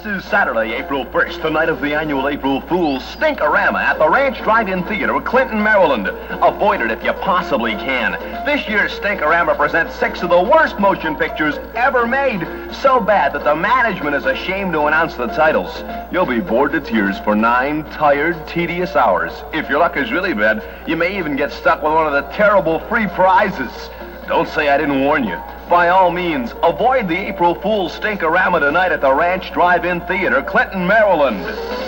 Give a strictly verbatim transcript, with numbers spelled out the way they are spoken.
This is Saturday, April first, the night of the annual April Fool's Stinkorama at the Ranch Drive-In Theater, Clinton, Maryland. Avoid it if you possibly can. This year's Stinkorama presents six of the worst motion pictures ever made. So bad that the management is ashamed to announce the titles. You'll be bored to tears for nine tired, tedious hours. If your luck is really bad, you may even get stuck with one of the terrible free prizes. Don't say I didn't warn you. By all means, avoid the April Fool's Stinkorama tonight at the Ranch Drive-In Theater, Clinton, Maryland.